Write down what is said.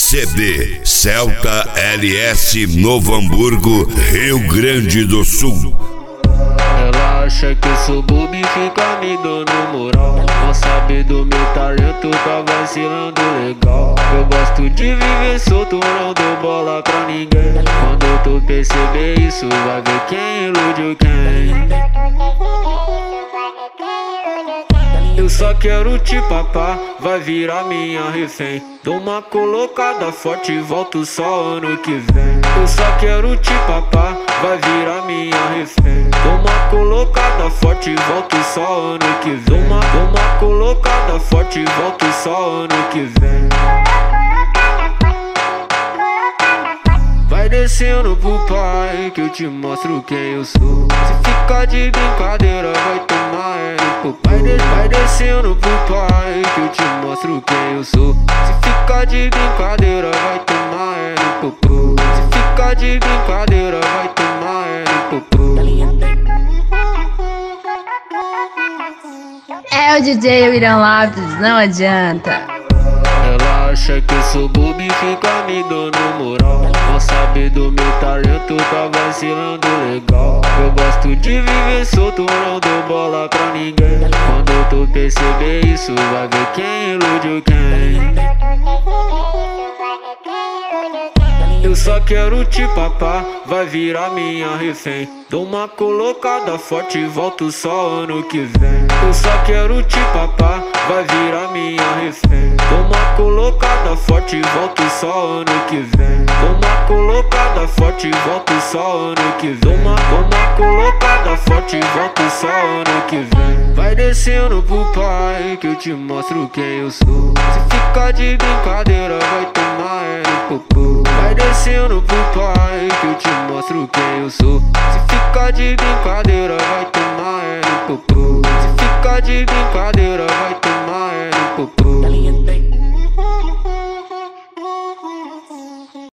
CD Celta LS Novo Hamburgo, Rio Grande do Sul. Ela acha que eu sou bobo e fica me dando moral. Não sabe do meu talento, tá vacilando legal. Eu gosto de viver solto, não dou bola pra ninguém. Quando tu perceber isso, vai ver quem iludiu quem. Eu só quero te papar, vai virar minha refém. Dou uma colocada forte e volto só ano que vem. Eu só quero te papar, vai virar minha refém. Dou uma colocada forte e volto só ano que vem. Dou uma colocada forte e volto só ano que vem. Vai descendo pro pai que eu te mostro quem eu sou. Se ficar de brincadeira vai tomar no pai. Vai descendo pro pai que eu te mostro quem eu sou. Se ficar de brincadeira vai tomar no popô. Se ficar de brincadeira vai tomar no popô. É o DJ William Lopes, não adianta. Ela acha que eu sou bobo e fica me dando moral. Não sabe do meu talento, tá vacilando legal. Eu gosto de viver solto, não dou bola pra ninguém. Quando tu perceber isso, vai ver quem iludiu quem. Eu só quero te papar, vai virar minha refém. Dou uma colocada forte e volto só ano que vem. Eu só quero te papar, vai virar minha refém. Dou uma colocada forte e volto só ano que vem. Dou uma colocada forte e volto só ano que vem. Dou uma colocada forte e volto só ano que vem. Vai descendo pro pai que eu te mostro quem eu sou. Se ficar de brincadeira vai tomar no popô. Vai descendo pro pai que eu te mostro quem eu sou. Se ficar de brincadeira vai tomar no popô. Se ficar de brincadeira